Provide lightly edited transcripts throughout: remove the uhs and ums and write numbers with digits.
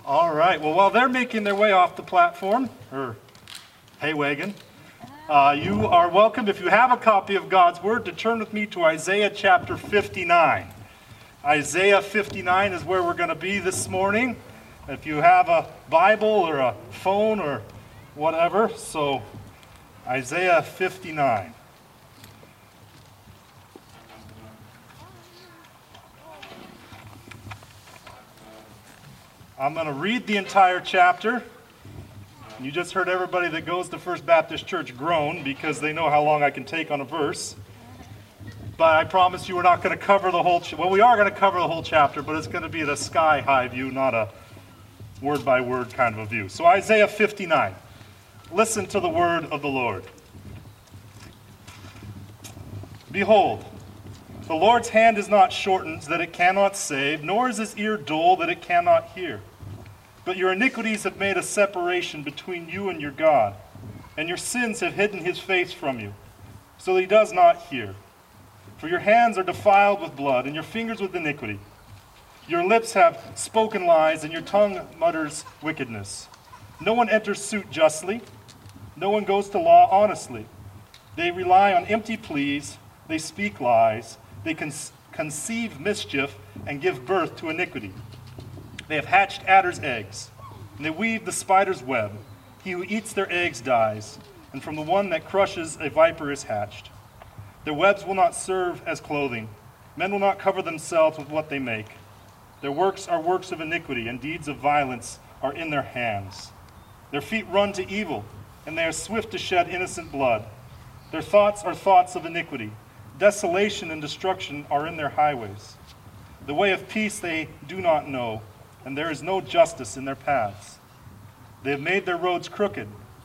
All right. Well, while they're making their way off the platform, or hay wagon, you are welcome, if you have a copy of God's Word, to turn with me to Isaiah chapter 59. Isaiah 59 is where we're going to be this morning. If you have a Bible or a phone or whatever, so Isaiah 59. I'm going to read the entire chapter. You just heard everybody that goes to First Baptist Church groan because they know how long I can take on a verse. But I promise you we're not going to cover the whole well, we are going to cover the whole chapter, but it's going to be at a sky-high view, not a word-by-word kind of a view. So Isaiah 59. Listen to the word of the Lord. Behold, the Lord's hand is not shortened that it cannot save, nor is his ear dull that it cannot hear. But your iniquities have made a separation between you and your God, and your sins have hidden his face from you, so that he does not hear. For your hands are defiled with blood, and your fingers with iniquity. Your lips have spoken lies, and your tongue mutters wickedness. No one enters suit justly. No one goes to law honestly. They rely on empty pleas. They speak lies. They conceive mischief and give birth to iniquity. They have hatched adder's eggs, and they weave the spider's web. He who eats their eggs dies, and from the one that crushes a viper is hatched. Their webs will not serve as clothing. Men will not cover themselves with what they make. Their works are works of iniquity, and deeds of violence are in their hands. Their feet run to evil, and they are swift to shed innocent blood. Their thoughts are thoughts of iniquity. Desolation and destruction are in their highways. The way of peace they do not know, and there is no justice in their paths. They have made their roads crooked.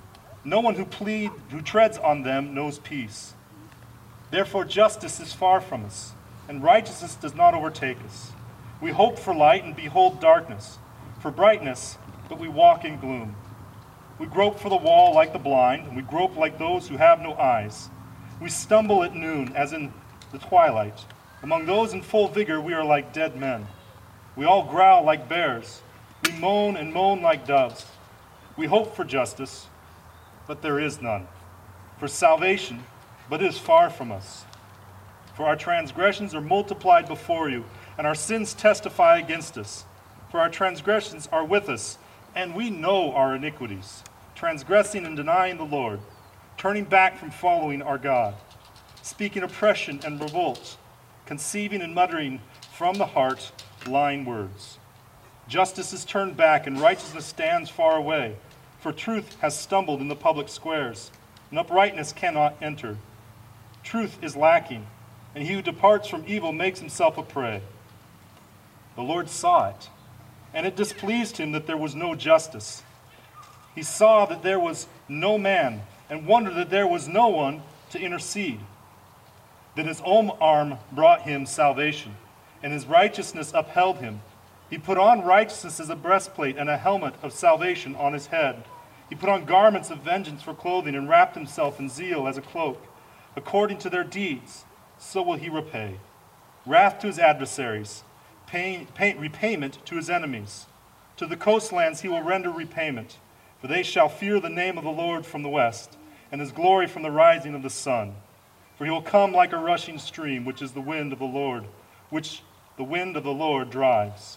No one who treads on them knows peace. Therefore justice is far from us, and righteousness does not overtake us. We hope for light and behold darkness, for brightness, but we walk in gloom. We grope for the wall like the blind, and we grope like those who have no eyes. We stumble at noon as in the twilight. Among those in full vigor we are like dead men. We all growl like bears. We moan and moan like doves. We hope for justice, but there is none. For salvation, but it is far from us. For our transgressions are multiplied before you, and our sins testify against us. For our transgressions are with us, and we know our iniquities, transgressing and denying the Lord, turning back from following our God, speaking oppression and revolt, conceiving and muttering from the heart lying words. Justice is turned back, and righteousness stands far away, for truth has stumbled in the public squares, and uprightness cannot enter. Truth is lacking, and he who departs from evil makes himself a prey. The Lord saw it, and it displeased him that there was no justice. He saw that there was no man, and wondered that there was no one to intercede. Then his own arm brought him salvation, and his righteousness upheld him. He put on righteousness as a breastplate, and a helmet of salvation on his head. He put on garments of vengeance for clothing, and wrapped himself in zeal as a cloak. According to their deeds, so will he repay. Wrath to his adversaries, repayment to his enemies. To the coastlands he will render repayment, for they shall fear the name of the Lord from the west, and his glory from the rising of the sun. For he will come like a rushing stream, which is the wind of the Lord, which the wind of the Lord drives.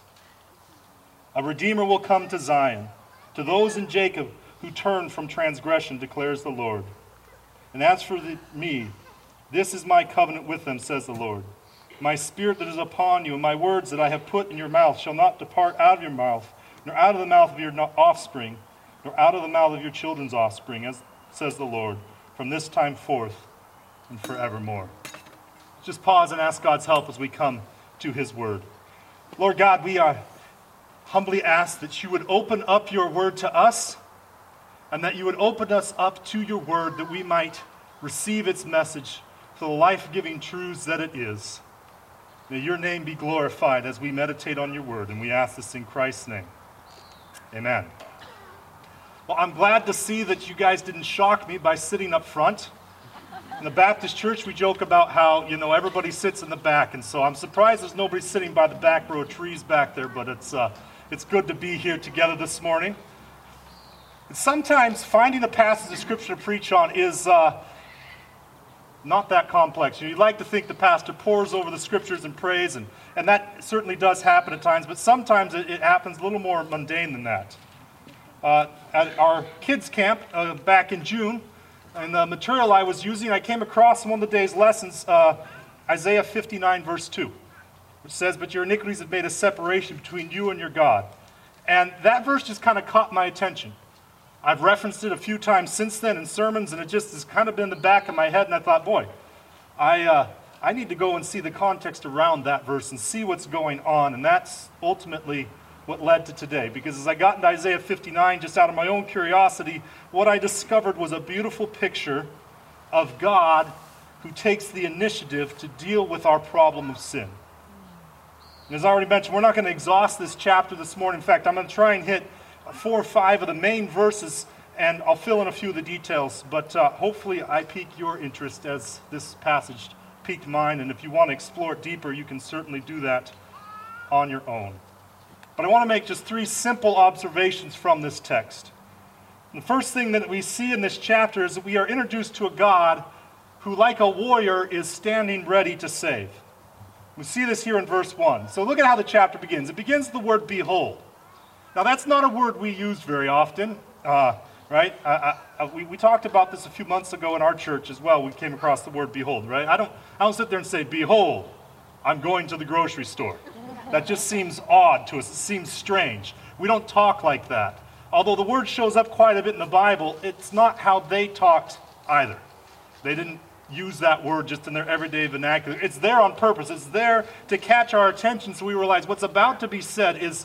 A Redeemer will come to Zion, to those in Jacob who turn from transgression, declares the Lord. And as for me, this is my covenant with them, says the Lord. My spirit that is upon you, and my words that I have put in your mouth shall not depart out of your mouth, nor out of the mouth of your offspring, nor out of the mouth of your children's offspring, as says the Lord, from this time forth and forevermore. Just pause and ask God's help as we come to his word. Lord God, we humbly ask that you would open up your word to us, and that you would open us up to your word, that we might receive its message for the life-giving truths that it is. May your name be glorified as we meditate on your word, and we ask this in Christ's name. Amen. Well, I'm glad to see that you guys didn't shock me by sitting up front. In the Baptist church, we joke about how, everybody sits in the back, and so I'm surprised there's nobody sitting by the back row of trees back there, but It's good to be here together this morning. And sometimes finding a passage of Scripture to preach on is not that complex. You'd like to think the pastor pores over the Scriptures and prays, and that certainly does happen at times, but sometimes it happens a little more mundane than that. At our kids' camp back in June, and the material I was using, I came across in one of the day's lessons, Isaiah 59, verse 2, which says, "But your iniquities have made a separation between you and your God." And that verse just kind of caught my attention. I've referenced it a few times since then in sermons, and it just has kind of been in the back of my head, and I thought, boy, I need to go and see the context around that verse and see what's going on, and that's ultimately what led to today. Because as I got into Isaiah 59, just out of my own curiosity, what I discovered was a beautiful picture of God who takes the initiative to deal with our problem of sin. And as I already mentioned, we're not going to exhaust this chapter this morning. In fact, I'm going to try and hit 4 or 5 of the main verses, and I'll fill in a few of the details. But hopefully I pique your interest as this passage piqued mine. And if you want to explore it deeper, you can certainly do that on your own. But I want to make just 3 simple observations from this text. And the first thing that we see in this chapter is that we are introduced to a God who, like a warrior, is standing ready to save. We see this here in verse 1. So look at how the chapter begins. It begins with the word behold. Now that's not a word we use very often, right? We talked about this a few months ago in our church as well. We came across the word behold, right? I don't sit there and say, "Behold, I'm going to the grocery store." That just seems odd to us. It seems strange. We don't talk like that. Although the word shows up quite a bit in the Bible, it's not how they talked either. They didn't use that word just in their everyday vernacular. It's there on purpose. It's there to catch our attention so we realize what's about to be said is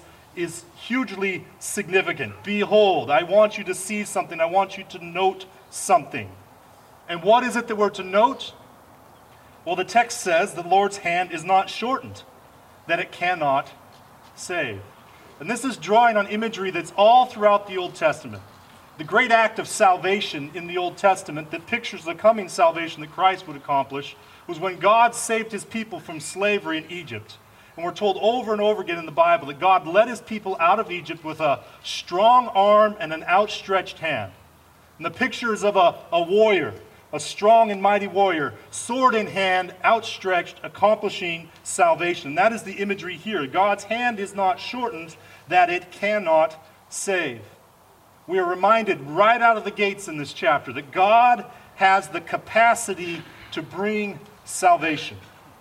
hugely significant. Behold, I want you to see something. I want you to note something. And what is it that we're to note? Well, the text says the Lord's hand is not shortened, that it cannot save. And this is drawing on imagery that's all throughout the Old Testament. The great act of salvation in the Old Testament that pictures the coming salvation that Christ would accomplish was when God saved his people from slavery in Egypt. And we're told over and over again in the Bible that God led his people out of Egypt with a strong arm and an outstretched hand. And the picture is of a warrior, a strong and mighty warrior, sword in hand, outstretched, accomplishing salvation. And that is the imagery here. God's hand is not shortened, that it cannot save. We are reminded right out of the gates in this chapter that God has the capacity to bring salvation.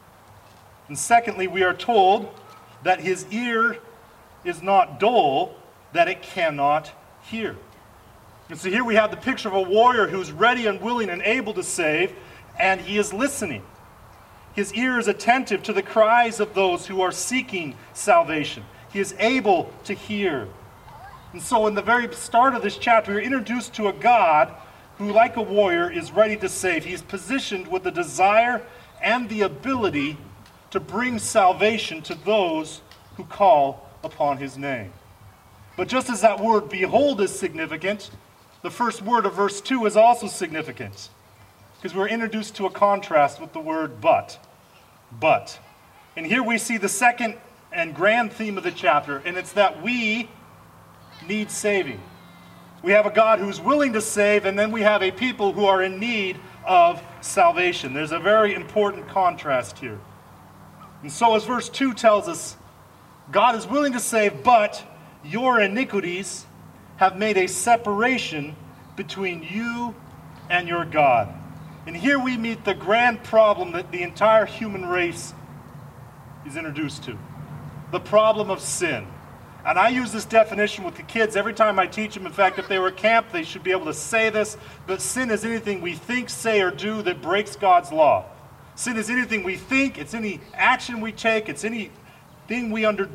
And secondly, we are told that his ear is not dull, that it cannot hear. And so here we have the picture of a warrior who's ready and willing and able to save, and he is listening. His ear is attentive to the cries of those who are seeking salvation. He is able to hear. And so in the very start of this chapter, we're introduced to a God who, like a warrior, is ready to save. He's positioned with the desire and the ability to bring salvation to those who call upon his name. But just as that word behold is significant, the first word of verse 2 is also significant, because we're introduced to a contrast with the word but. But. And here we see the second and grand theme of the chapter, and it's that we need saving. We have a God who's willing to save, and then we have a people who are in need of salvation. There's a very important contrast here. And so as verse 2 tells us, God is willing to save, but your iniquities have made a separation between you and your God. And here we meet the grand problem that the entire human race is introduced to. The problem of sin. And I use this definition with the kids every time I teach them. In fact, if they were at camp, they should be able to say this. But sin is anything we think, say, or do that breaks God's law. Sin is anything we think, it's any action we take, it's anything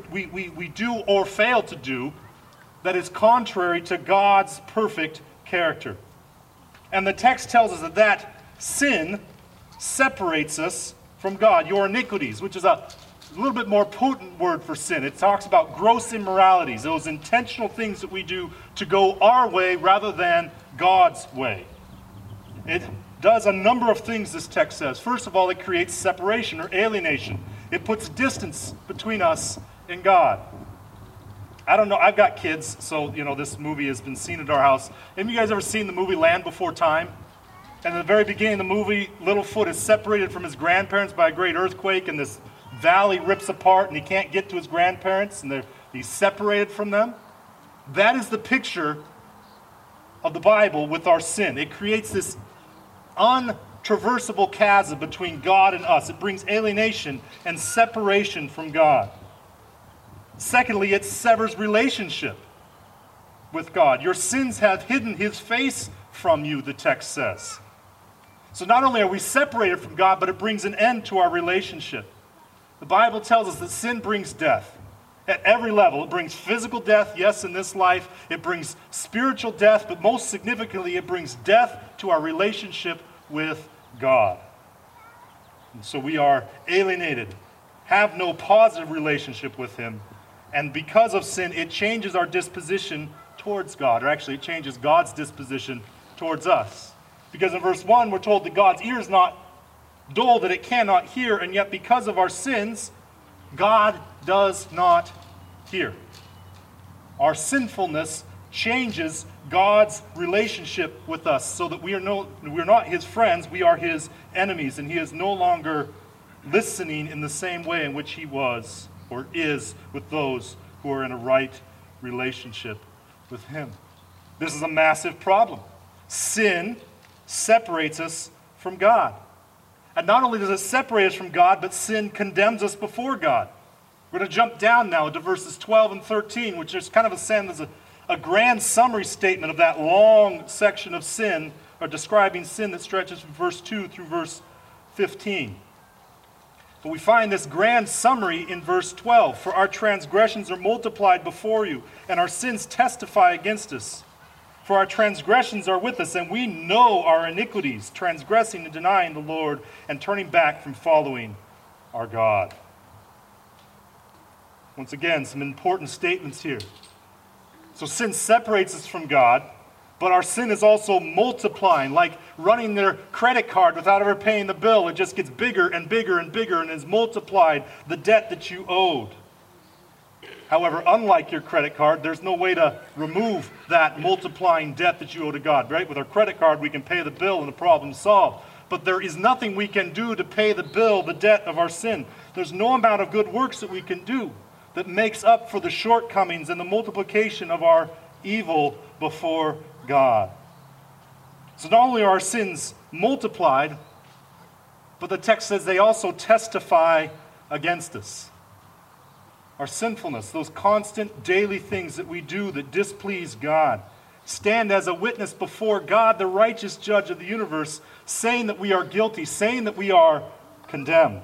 we do or fail to do that is contrary to God's perfect character. And the text tells us that sin separates us from God. Your iniquities, which is a little bit more potent word for sin. It talks about gross immoralities, those intentional things that we do to go our way rather than God's way. It does a number of things, this text says. First of all, it creates separation or alienation. It puts distance between us and God. I don't know, I've got kids, so, this movie has been seen at our house. Have you guys ever seen the movie Land Before Time? And at the very beginning of the movie, Littlefoot is separated from his grandparents by a great earthquake, and this valley rips apart, and he can't get to his grandparents, and he's separated from them. That is the picture of the Bible with our sin. It creates this untraversable chasm between God and us. It brings alienation and separation from God. Secondly, it severs relationship with God. Your sins have hidden his face from you, the text says. So not only are we separated from God, but it brings an end to our relationship. The Bible tells us that sin brings death at every level. It brings physical death, yes, in this life. It brings spiritual death, but most significantly, it brings death to our relationship with God. And so we are alienated, have no positive relationship with him. And because of sin, it changes our disposition towards God. Or actually, it changes God's disposition towards us. Because in verse 1, we're told that God's ear is not dull, that it cannot hear. And yet, because of our sins, God does not hear. Our sinfulness changes God's relationship with us so that we're not his friends, we are his enemies. And he is no longer listening in the same way in which he was or is with those who are in a right relationship with him. This is a massive problem. Sin separates us from God. And not only does it separate us from God, but sin condemns us before God. We're going to jump down now to verses 12 and 13, which is kind of a grand summary statement of that long section of sin, or describing sin that stretches from verse 2 through verse 15. But we find this grand summary in verse 12. For our transgressions are multiplied before you, and our sins testify against us. For our transgressions are with us, and we know our iniquities, transgressing and denying the Lord, and turning back from following our God. Once again, some important statements here. So sin separates us from God, but our sin is also multiplying, like running their credit card without ever paying the bill. It just gets bigger and bigger and bigger and has multiplied the debt that you owed. However, unlike your credit card, there's no way to remove that multiplying debt that you owe to God, right? With our credit card, we can pay the bill and the problem's solved. But there is nothing we can do to pay the bill, the debt of our sin. There's no amount of good works that we can do that makes up for the shortcomings and the multiplication of our evil before God. So not only are our sins multiplied, but the text says they also testify against us. Our sinfulness, those constant daily things that we do that displease God, stand as a witness before God, the righteous judge of the universe, saying that we are guilty, saying that we are condemned.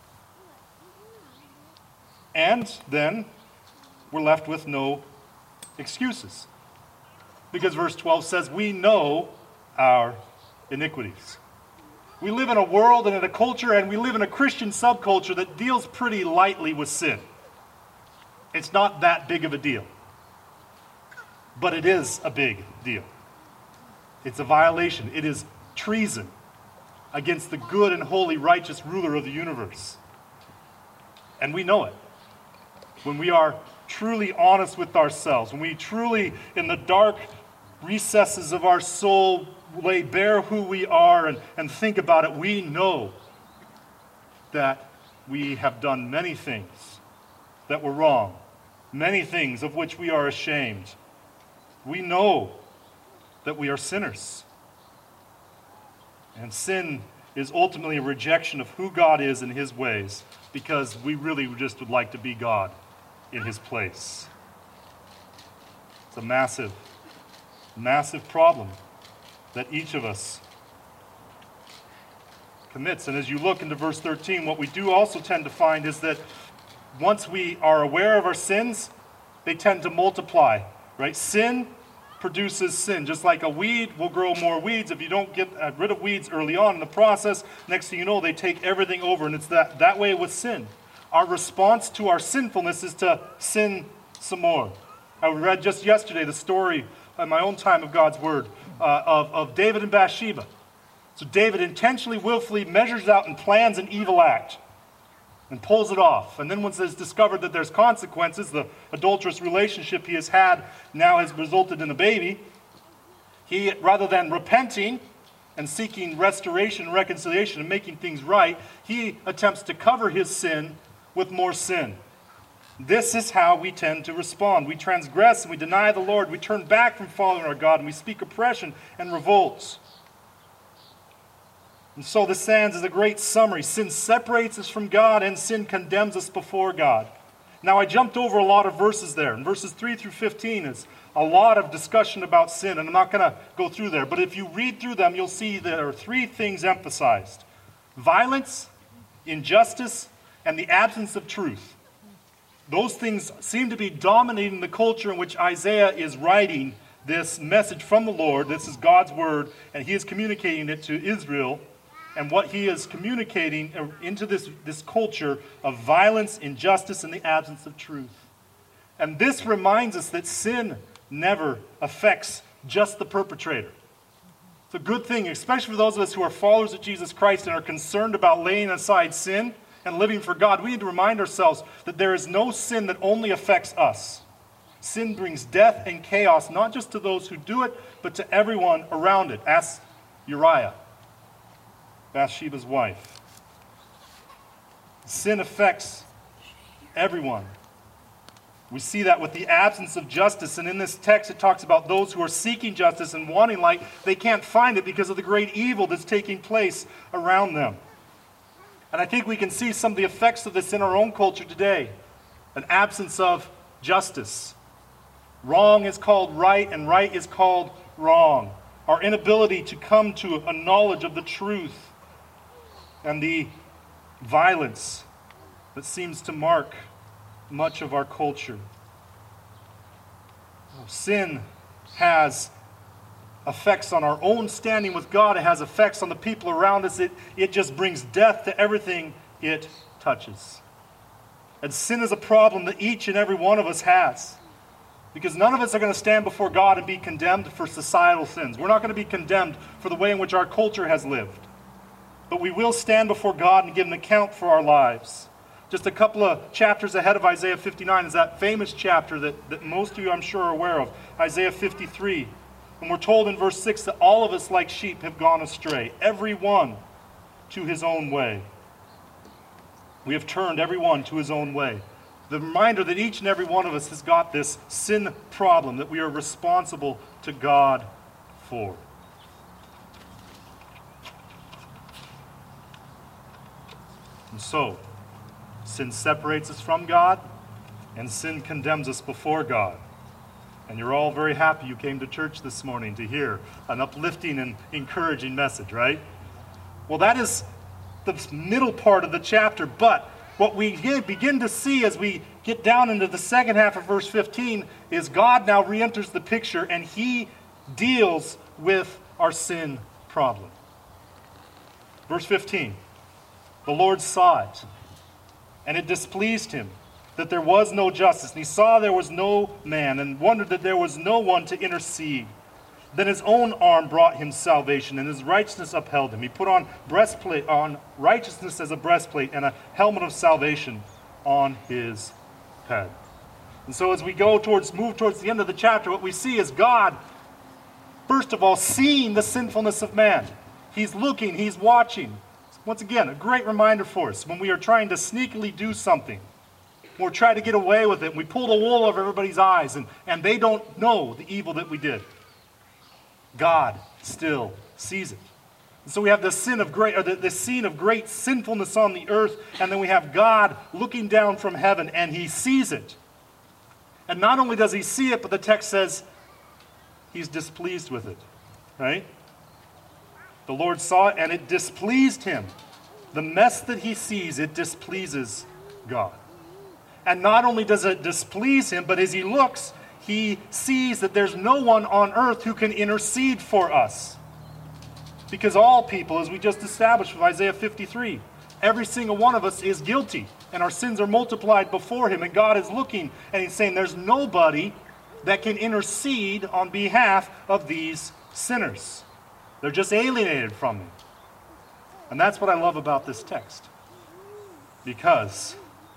And then we're left with no excuses. Because verse 12 says, we know our iniquities. We live in a world and in a culture, and we live in a Christian subculture that deals pretty lightly with sin. It's not that big of a deal. But it is a big deal. It's a violation. It is treason against the good and holy, righteous ruler of the universe. And we know it. When we are truly honest with ourselves, when we truly, in the dark recesses of our soul, lay bare who we are and think about it, we know that we have done many things that were wrong, many things of which we are ashamed. We know that we are sinners. And sin is ultimately a rejection of who God is and his ways, because we really just would like to be God in his place. It's a massive, massive problem that each of us commits. And as you look into verse 13, what we do also tend to find is that once we are aware of our sins, they tend to multiply, right? Sin produces sin. Just like a weed will grow more weeds. If you don't get rid of weeds early on in the process, next thing you know, they take everything over. And it's that way with sin. Our response to our sinfulness is to sin some more. I read just yesterday the story in my own time of God's Word of David and Bathsheba. So David intentionally, willfully measures out and plans an evil act. and pulls it off. And then once it's discovered that there's consequences, the adulterous relationship he has had now has resulted in a baby, he, rather than repenting and seeking restoration and reconciliation and making things right, he attempts to cover his sin with more sin. This is how we tend to respond. We transgress and we deny the Lord. We turn back from following our God, and we speak oppression and revolts. And so this stands as a great summary. Sin separates us from God, and sin condemns us before God. Now, I jumped over a lot of verses there. In verses 3 through 15 is a lot of discussion about sin, and I'm not going to go through there. But if you read through them, you'll see there are three things emphasized: violence, injustice, and the absence of truth. Those things seem to be dominating the culture in which Isaiah is writing this message from the Lord. This is God's word, and he is communicating it to Israel. And what he is communicating into this culture of violence, injustice, and the absence of truth. And this reminds us that sin never affects just the perpetrator. It's a good thing, especially for those of us who are followers of Jesus Christ and are concerned about laying aside sin and living for God. We need to remind ourselves that there is no sin that only affects us. Sin brings death and chaos, not just to those who do it, but to everyone around it. Ask Uriah, Bathsheba's wife. Sin affects everyone. We see that with the absence of justice. And in this text, it talks about those who are seeking justice and wanting light. They can't find it because of the great evil that's taking place around them. And I think we can see some of the effects of this in our own culture today. An absence of justice. Wrong is called right, and right is called wrong. Our inability to come to a knowledge of the truth, and the violence that seems to mark much of our culture. Sin has effects on our own standing with God. It has effects on the people around us. It just brings death to everything it touches. And sin is a problem that each and every one of us has. Because none of us are going to stand before God and be condemned for societal sins. We're not going to be condemned for the way in which our culture has lived. But we will stand before God and give an account for our lives. Just a couple of chapters ahead of Isaiah 59 is that famous chapter that most of you, I'm sure, are aware of, Isaiah 53. And we're told in verse 6 that all of us like sheep have gone astray, every one to his own way. We have turned every one to his own way. The reminder that each and every one of us has got this sin problem that we are responsible to God for. And so, sin separates us from God, and sin condemns us before God. And you're all very happy you came to church this morning to hear an uplifting and encouraging message, right? Well, that is the middle part of the chapter, but what we begin to see as we get down into the second half of verse 15 is God now re-enters the picture, and he deals with our sin problem. Verse 15, the Lord saw it, and it displeased him that there was no justice. And he saw there was no man, and wondered that there was no one to intercede. Then his own arm brought him salvation, and his righteousness upheld him. He put on righteousness as a breastplate, and a helmet of salvation on his head. And so as we move towards the end of the chapter, what we see is God, first of all, seeing the sinfulness of man. He's looking, he's watching. Once again, a great reminder for us when we are trying to sneakily do something. We're trying to get away with it. We pull the wool over everybody's eyes, and they don't know the evil that we did. God still sees it. And so we have the scene of great sinfulness on the earth, and then we have God looking down from heaven, and he sees it. And not only does he see it, but the text says he's displeased with it. Right? The Lord saw it, and it displeased him. The mess that he sees, it displeases God. And not only does it displease him, but as he looks, he sees that there's no one on earth who can intercede for us. Because all people, as we just established with Isaiah 53, every single one of us is guilty. And our sins are multiplied before him. And God is looking, and he's saying there's nobody that can intercede on behalf of these sinners. They're just alienated from him. And that's what I love about this text. Because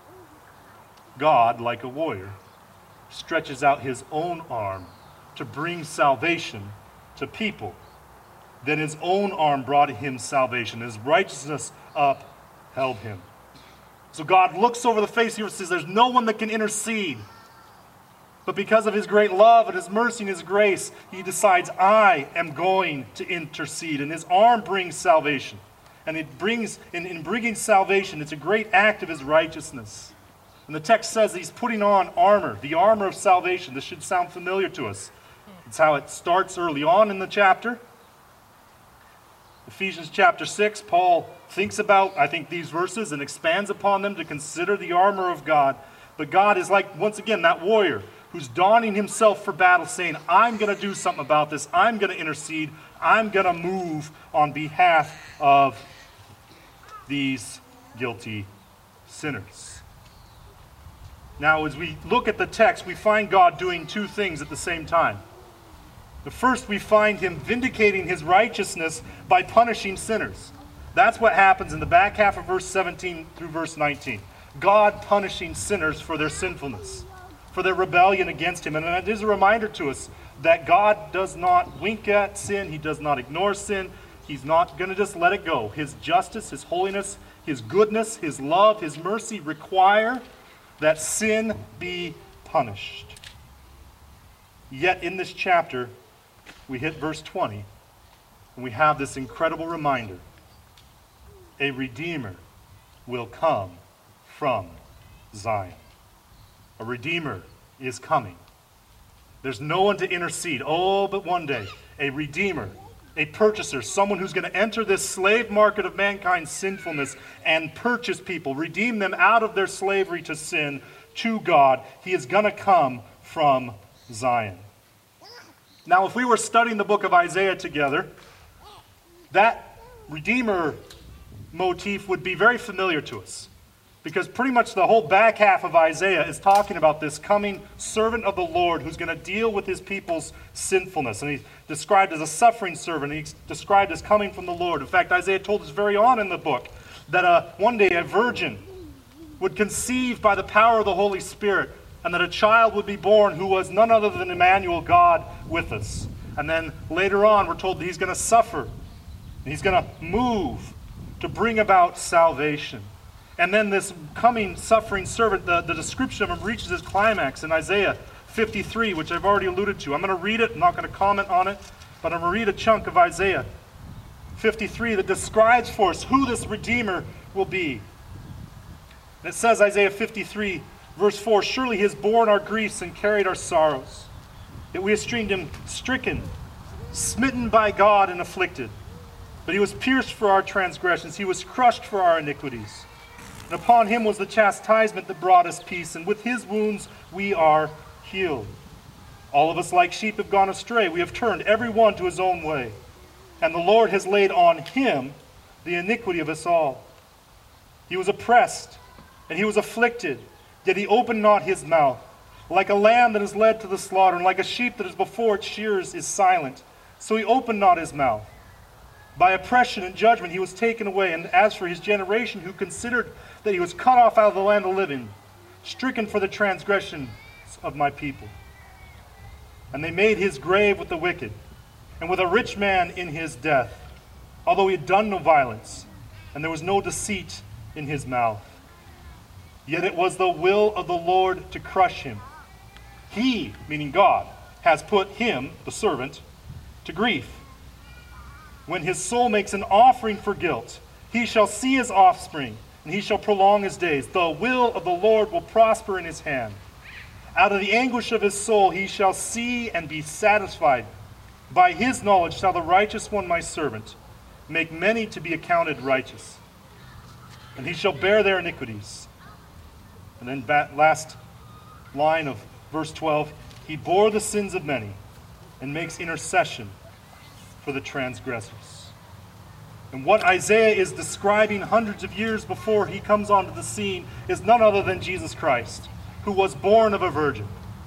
God, like a warrior, stretches out his own arm to bring salvation to people. Then his own arm brought him salvation. His righteousness upheld him. So God looks over the face here and says, there's no one that can intercede. But because of his great love and his mercy and his grace, he decides, I am going to intercede. And his arm brings salvation. And it brings, in bringing salvation, it's a great act of his righteousness. And the text says he's putting on armor, the armor of salvation. This should sound familiar to us. It's how it starts early on in the chapter. Ephesians chapter 6, Paul thinks about, I think, these verses and expands upon them to consider the armor of God. But God is like, once again, that warrior who's donning himself for battle, saying, I'm going to do something about this. I'm going to intercede. I'm going to move on behalf of these guilty sinners. Now, as we look at the text, we find God doing two things at the same time. The first, we find him vindicating his righteousness by punishing sinners. That's what happens in the back half of verse 17 through verse 19. God punishing sinners for their sinfulness, for their rebellion against him. And it is a reminder to us that God does not wink at sin. He does not ignore sin. He's not going to just let it go. His justice, his holiness, his goodness, his love, his mercy require that sin be punished. Yet in this chapter, we hit verse 20, and we have this incredible reminder. A Redeemer will come from Zion. A Redeemer is coming. There's no one to intercede. Oh, but one day, a Redeemer, a purchaser, someone who's going to enter this slave market of mankind's sinfulness and purchase people, redeem them out of their slavery to sin to God. He is going to come from Zion. Now, if we were studying the book of Isaiah together, that Redeemer motif would be very familiar to us. Because pretty much the whole back half of Isaiah is talking about this coming servant of the Lord who's going to deal with his people's sinfulness. And he's described as a suffering servant. He's described as coming from the Lord. In fact, Isaiah told us very on in the book that one day a virgin would conceive by the power of the Holy Spirit, and that a child would be born who was none other than Emmanuel, God with us. And then later on, we're told that he's going to suffer. And he's going to move to bring about salvation. And then this coming suffering servant, the description of him reaches its climax in Isaiah 53, which I've already alluded to. I'm going to read it. I'm not going to comment on it. But I'm going to read a chunk of Isaiah 53 that describes for us who this Redeemer will be. And it says, Isaiah 53, verse 4, surely he has borne our griefs and carried our sorrows. Yet we esteemed him stricken, smitten by God and afflicted. But he was pierced for our transgressions. He was crushed for our iniquities. And upon him was the chastisement that brought us peace. And with his wounds we are healed. All of us like sheep have gone astray. We have turned every one to his own way. And the Lord has laid on him the iniquity of us all. He was oppressed and he was afflicted. Yet he opened not his mouth. Like a lamb that is led to the slaughter, and like a sheep that is before its shearers is silent, so he opened not his mouth. By oppression and judgment he was taken away. And as for his generation, who considered that he was cut off out of the land of the living, stricken for the transgressions of my people. And they made his grave with the wicked, and with a rich man in his death, although he had done no violence, and there was no deceit in his mouth. Yet it was the will of the Lord to crush him. He, meaning God, has put him, the servant, to grief. When his soul makes an offering for guilt, he shall see his offspring, and he shall prolong his days. The will of the Lord will prosper in his hand. Out of the anguish of his soul he shall see and be satisfied. By his knowledge shall the righteous one, my servant, make many to be accounted righteous. And he shall bear their iniquities. And then last line of verse 12, he bore the sins of many and makes intercession for the transgressors. And what Isaiah is describing hundreds of years before he comes onto the scene is none other than Jesus Christ, who was born of a virgin,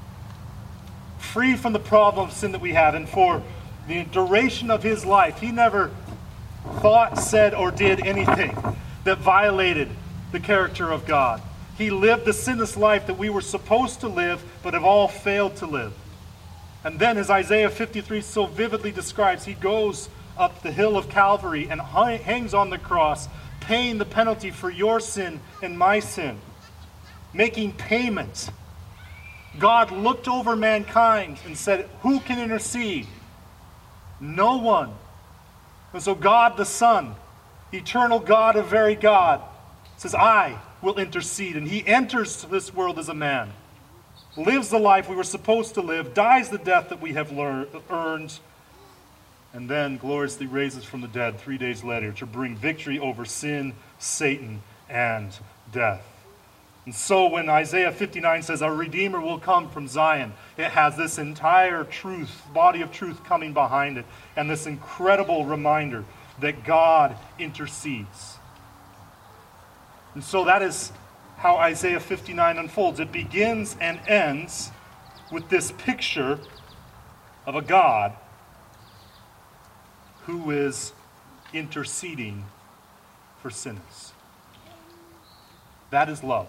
free from the problem of sin that we have. And for the duration of his life, he never thought, said, or did anything that violated the character of God. He lived the sinless life that we were supposed to live, but have all failed to live. And then, as Isaiah 53 so vividly describes, he goes up the hill of Calvary and hangs on the cross, paying the penalty for your sin and my sin, making payment. God looked over mankind and said, who can intercede? No one. And so God the Son, eternal God of very God, says, I will intercede. And he enters this world as a man, lives the life we were supposed to live, dies the death that we have earned, and then gloriously raises from the dead 3 days later to bring victory over sin, Satan, and death. And so when Isaiah 59 says, our Redeemer will come from Zion, it has this entire truth, body of truth coming behind it, and this incredible reminder that God intercedes. And so that is how Isaiah 59 unfolds. It begins and ends with this picture of a God who is interceding for sinners. That is love.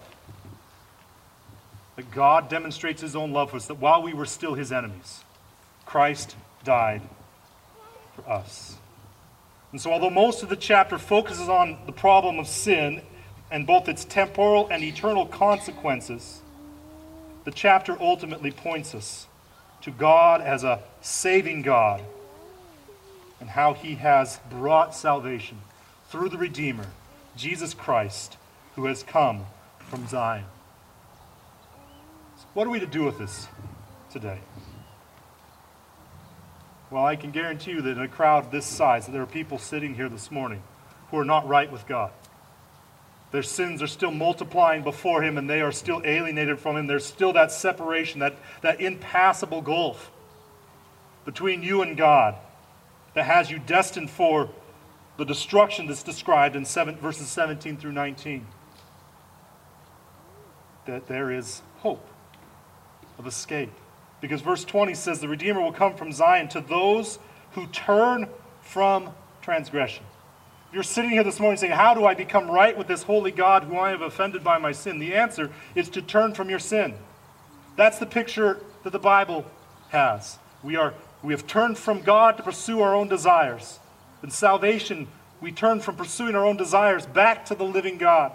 That God demonstrates his own love for us, that while we were still his enemies, Christ died for us. And so although most of the chapter focuses on the problem of sin and both its temporal and eternal consequences, the chapter ultimately points us to God as a saving God and how he has brought salvation through the Redeemer, Jesus Christ, who has come from Zion. So what are we to do with this today? Well, I can guarantee you that in a crowd this size, that there are people sitting here this morning who are not right with God. Their sins are still multiplying before him, and they are still alienated from him. There's still that separation, that impassable gulf between you and God that has you destined for the destruction that's described in verses 17 through 19. That there is hope of escape. Because verse 20 says, the Redeemer will come from Zion to those who turn from transgression. If you're sitting here this morning saying, how do I become right with this holy God whom I have offended by my sin? The answer is to turn from your sin. That's the picture that the Bible has. We have turned from God to pursue our own desires. In salvation, we turn from pursuing our own desires back to the living God.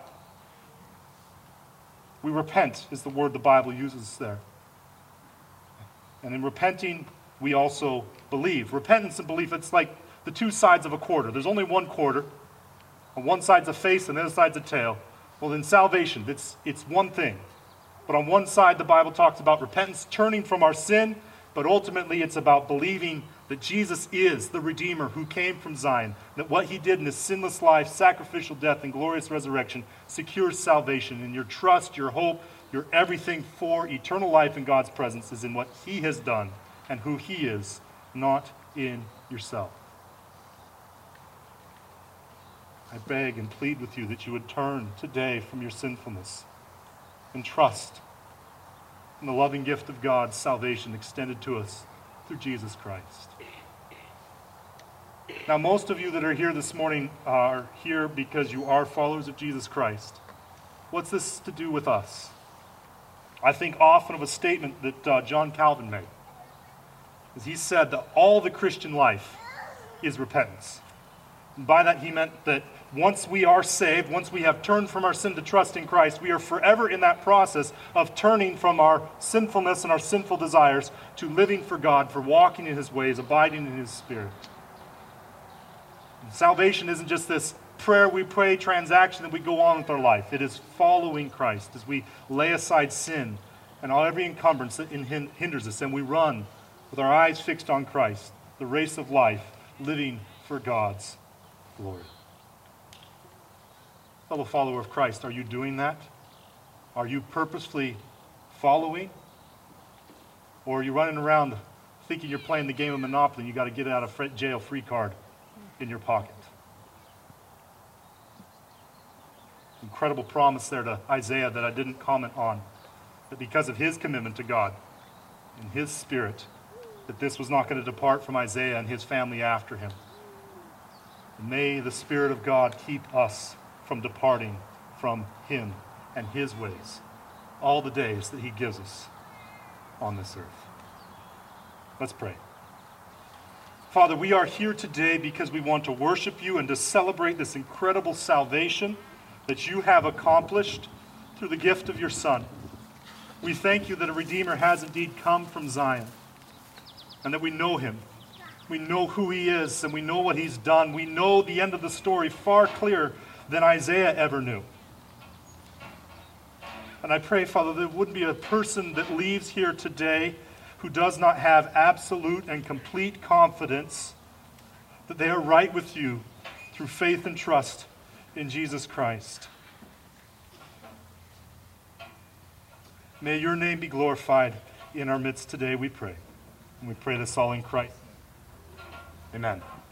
We repent is the word the Bible uses there. And in repenting, we also believe. Repentance and belief, it's like the two sides of a quarter. There's only one quarter. On one side's a face and the other side's a tail. Well, in salvation, it's one thing. But on one side, the Bible talks about repentance, turning from our sin, but ultimately it's about believing that Jesus is the Redeemer who came from Zion, that what he did in his sinless life, sacrificial death, and glorious resurrection secures salvation. And your trust, your hope, your everything for eternal life in God's presence is in what he has done and who he is, not in yourself. I beg and plead with you that you would turn today from your sinfulness and trust in the loving gift of God's salvation extended to us through Jesus Christ. Now, most of you that are here this morning are here because you are followers of Jesus Christ. What's this to do with us? I think often of a statement that John Calvin made. As he said that all the Christian life is repentance. And by that he meant that once we are saved, once we have turned from our sin to trust in Christ, we are forever in that process of turning from our sinfulness and our sinful desires to living for God, for walking in his ways, abiding in his Spirit. And salvation isn't just this prayer we pray transaction that we go on with our life. It is following Christ as we lay aside sin and all every encumbrance that hinders us, and we run with our eyes fixed on Christ, the race of life, living for God's glory. Fellow follower of Christ, are you doing that? Are you purposefully following? Or are you running around thinking you're playing the game of Monopoly and you got to get out of jail free card in your pocket? Incredible promise there to Isaiah that I didn't comment on. That because of his commitment to God and his Spirit, that this was not going to depart from Isaiah and his family after him. And may the Spirit of God keep us from departing from him and his ways all the days that he gives us on this earth. Let's pray. Father, we are here today because we want to worship you and to celebrate this incredible salvation that you have accomplished through the gift of your Son. We thank you that a Redeemer has indeed come from Zion and that we know him. We know who he is and we know what he's done. We know the end of the story far clearer than Isaiah ever knew. And I pray, Father, there wouldn't be a person that leaves here today who does not have absolute and complete confidence that they are right with you through faith and trust in Jesus Christ. May your name be glorified in our midst today, we pray. And we pray this all in Christ. Amen.